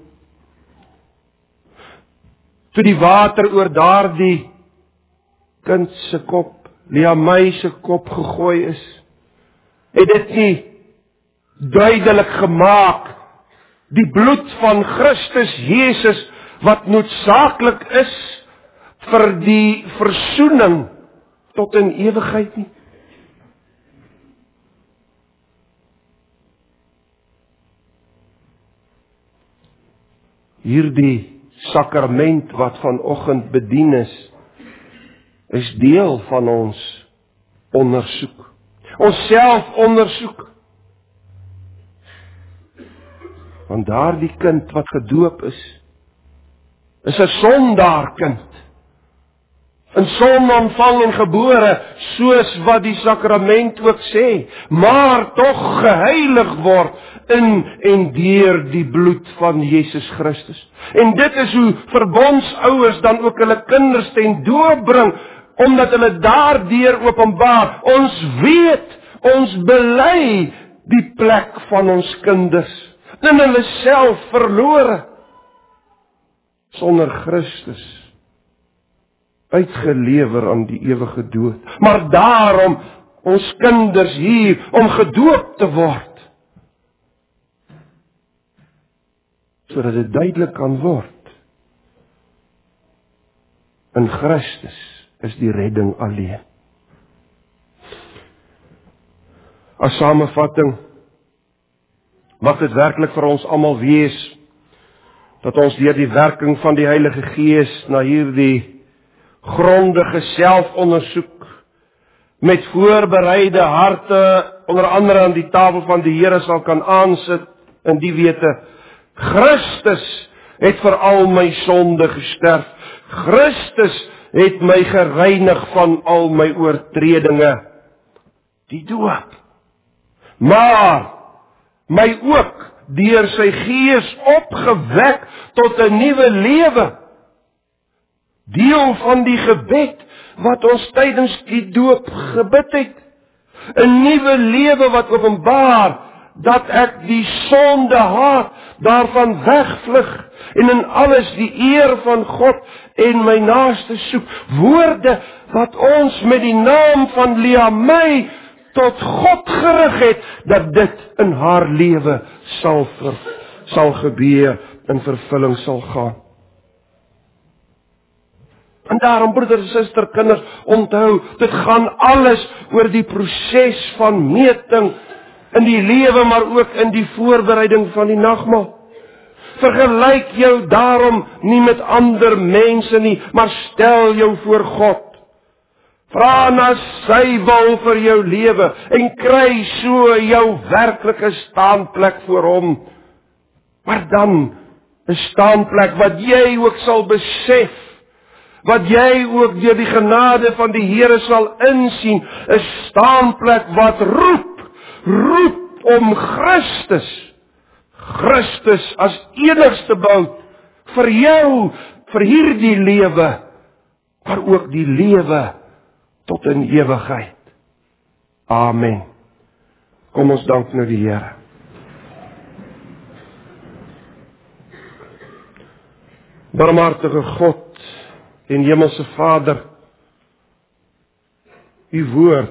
Toe die water oor daardie kind se kop, Liamai se kop gegooi is, het dit nie duidelik gemaak, die bloed van Christus Jesus, wat noodsaaklik is vir die versoening tot in ewigheid nie. Hierdie sakrament wat vanoggend bedien is, is deel van ons ondersoek. Ons self ondersoek. Want daardie kind wat gedoop is, is 'n sondaarkind. In sonde ontvang en gebore, soos wat die sakrament ook sê, maar tog geheilig word in en deur die bloed van Jesus Christus. En dit is hoe verbondsouers dan ook hulle kinders ten doop bring, omdat hulle daardeur openbaar, ons weet, ons bely die plek van ons kinders, in hulle self verlore, sonder Christus, uitgelewer aan die ewige dood. Maar daarom, ons kinders hier, om gedoop te word, sodat dit duidelik kan word, in Christus is die redding alleen. As samevatting, Mag dit werklik vir ons almal wees, dat ons deur die werking van die Heilige Gees na hierdie grondige selfondersoek met voorbereide harte onder andere aan die tafel van die Here sal kan aansit in die wete, Christus het vir al my sonde gesterf. Christus het my gereinig van al my oortredinge. Die doop. Maar my ook deur sy Gees opgewek tot 'n nuwe lewe. Deel van die gebed wat ons tydens die doop gebid het. 'n Nuwe lewe wat openbaar dat ek die sonde haat, daarvan wegvlug en in alles die eer van God en my naaste soek. Woorde wat ons met die naam van Leamei tot God gerig het, dat dit in haar lewe sal, ver, sal gebeur, in vervulling sal gaan. En daarom, broeder en suster, kinders, onthou, dit gaan alles oor die proses van meting in die lewe, maar ook in die voorbereiding van die nagmaal. Vergelyk jou daarom nie met ander mense nie, maar stel jou voor God. Vra na sy wil vir jou lewe en kry so jou werklike staanplek voor hom. Maar dan 'n staanplek wat jy ook sal besef, wat jy ook deur die genade van die Here sal insien, 'n staanplek wat roep, roep om Christus, Christus as enigste bout vir jou, vir hierdie lewe, maar ook die lewe tot in ewigheid. Amen. Kom ons dank nou die Here. Barmhartige God en Hemelse Vader, U woord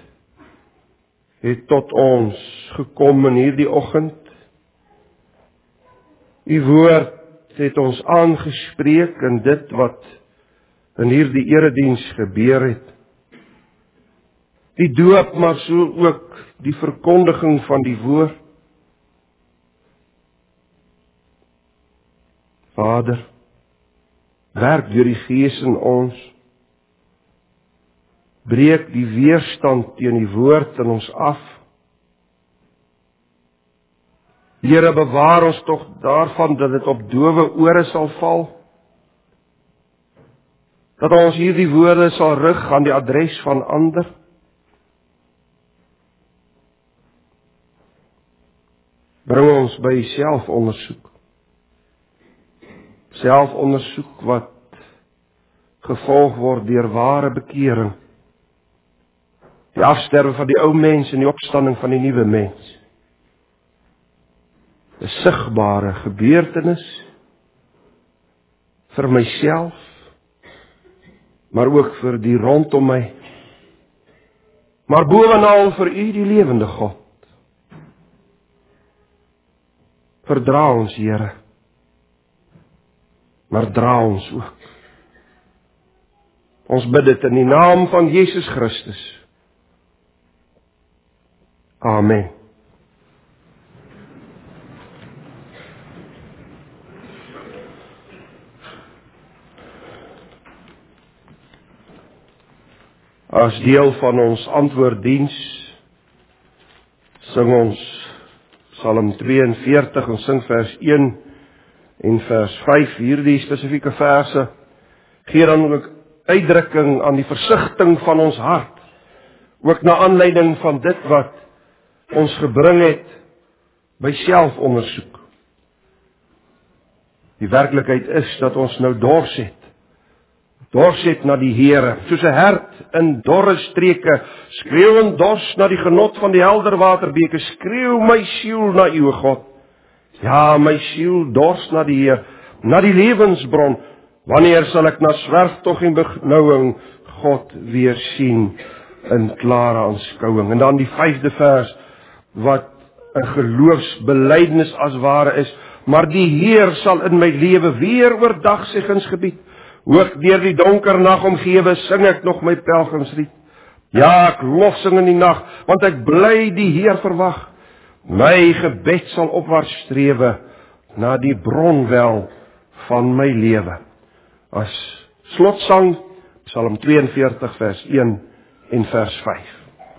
het tot ons gekom in hierdie oggend. U woord het ons aangespreek in dit wat in hierdie erediens gebeur het. Die doop, maar so ook die verkondiging van die woord. Vader, werk deur die Gees in ons. Breek die weerstand teen die woord in ons af. Here, bewaar ons tog daarvan dat dit op dowe ore sal val. Dat ons hierdie woorde sal rig aan die adres van ander. Bring ons by selfondersoek. Selfondersoek wat gevolg word deur ware bekering. Die afsterwe van die ou mens en die opstanding van die nuwe mens. 'n Sigbare gebeurtenis vir myself, maar ook vir die rondom my. Maar bovenal vir U, die lewende God. Verdra ons, Here, maar dra ons ook. Ons bid dit in die naam van Jesus Christus. Amen. As deel van ons antwoorddiens sing ons Psalm tweeënveertig, ons sing vers een en vers vyf, hierdie spesifieke verse gee dan ook uitdrukking aan die versigtiging van ons hart, ook na aanleiding van dit wat ons gebring het by selfondersoek. Die werklikheid is dat ons nou dors het, dors het na die Here, soos 'n hert in dorre streke, skreeuend dors na die genot van die helder waterbeke, skreeu my siel na U, God. Ja, my siel dors na die Heer, na die lewensbron. Wanneer sal ek na swerftog en benouing God weer sien in klare aanskouing? En dan die vyfde vers, wat 'n geloofsbelydenis as ware is, maar die Heer sal in my lewe weer oordag sy guns gebied. Ook deur die donker nag omgewe sing ek nog my pelgrimslied. Ja, ek lof sing in die nag, want ek bly die Heer verwag. My gebed sal opwaarts strewe na die bronwel van my lewe. As slotsang, Psalm tweeënveertig vers een en vers vyf.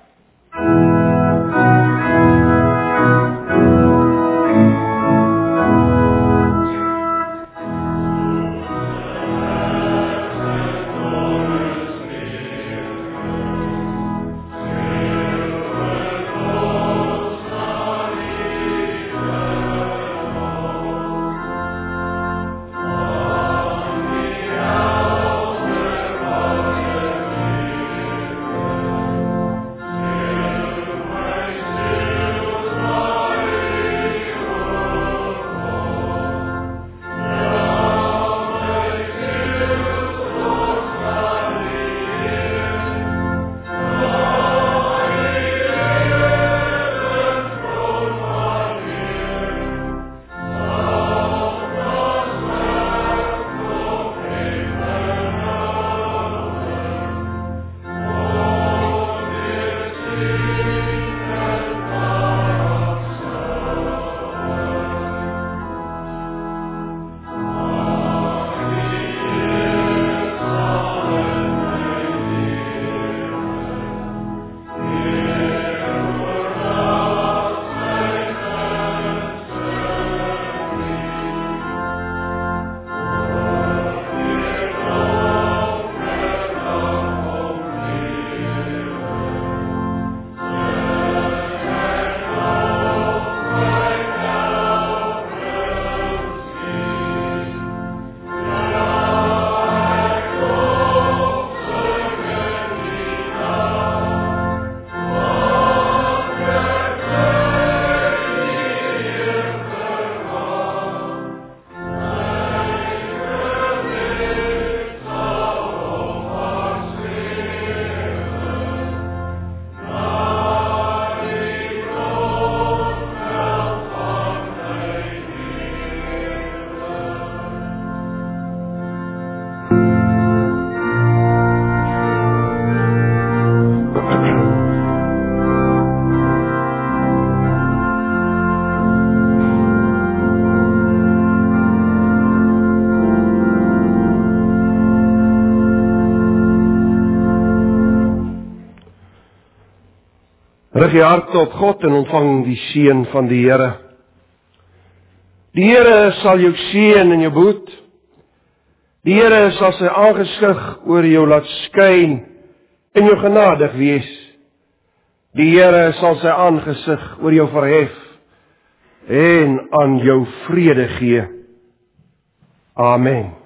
Rig je hart tot God en ontvang die seën van die Here. Die Here sal jou seën en jou behoed. Die Here sal sy aangesig oor jou laat skyn en jou genadig wees. Die Here sal sy aangesig oor jou verhef en aan jou vrede gee. Amen.